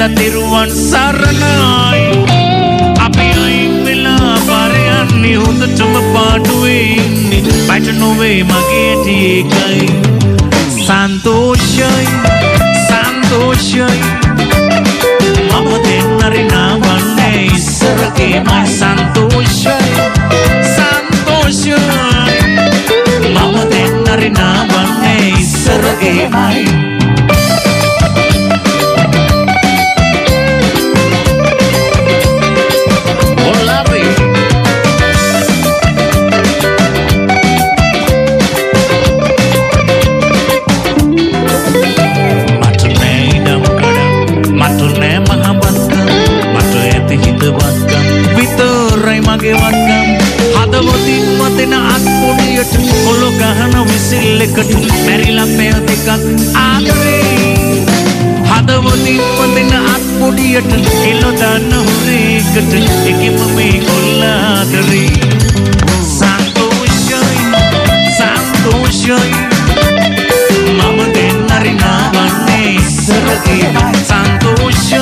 තිරුවන් සරණයි අපි අයින් වෙලා පාරයන්නේ හොඳටම පාඩුවේ ඉන්නේ බයට නොවේ මගේ ටිකයි සන්තෝෂයි සන්තෝෂයි මම දෙන්නරි නාවන්නේ ඉස්සරගේමයි සන්තෝෂයි සන්තෝෂයි මම දෙන්නරි නාවන්නේ ඉස්සරගේමයි හදවතින් මතෙන අත්පොඩියට කොළ ගහන විසිල් එකට මැරිලා පෙර දෙකක් ආදරේ හදවතින් මතෙන අත්පොඩියට එළ දාන්න හොරේකට එකෙම මේ කොල්ල ආදරේ සන්තෝෂයි සන්තෝෂයි මම දෙන්නරි නාවන්නේ ඉස්සරගේ සන්තෝෂයි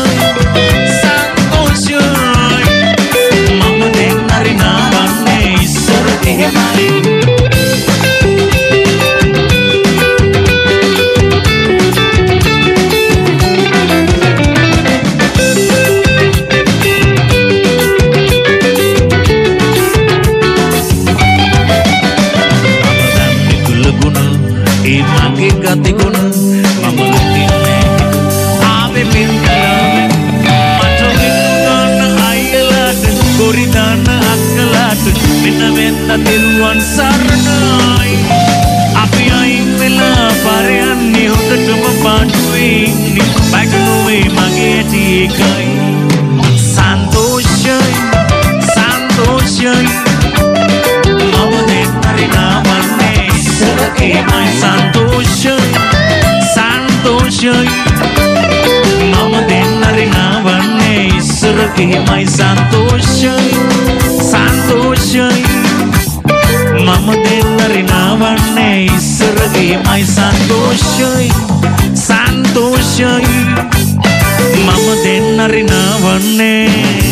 ගතිගුණ මම ලකින්නේ ආවේ පින්කලාවෙන් මට විකුණන අයියලාට ගොරි දාන අක්කලාට මෙන්න වෙන්න තිරුවන් සරණයි අපි අයින් වෙලා පාරයන්නේ හොඳටම පාඩුවේ ඉන්නේ බයට නොවේ මගේ ටිකයි සන්තෝෂයි සන්තෝෂයි මම දෙන්නරි නාවන්නේ ඉස්සරගේමයි සන්තෝෂයි සන්තෝෂයි මම දෙන්නරි නාවන්නේ ඉස්සරගේමයි සන්තෝෂයි සන්තෝෂයි මම දෙන්නරි නාවන්නේ ඉස්සරගේමයි සන්තෝෂයි සන්තෝෂයි මම දෙන්නරි නාවන්නේ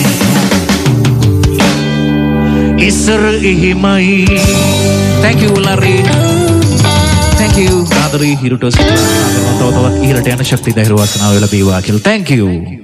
ඉස්සරගේමයි Thank you Larry Thank you ආදරේ හිරුට සිතා තව තවත් ඉහළට යන ශක්තිය ධෛර්ය වාසනාව වේලා දීවා කියලා Thank you